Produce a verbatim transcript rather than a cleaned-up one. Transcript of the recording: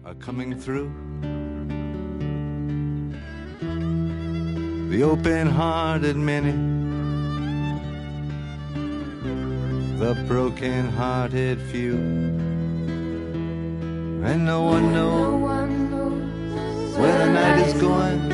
are coming through. The open-hearted many, the broken-hearted few, and no one knows where the night is going.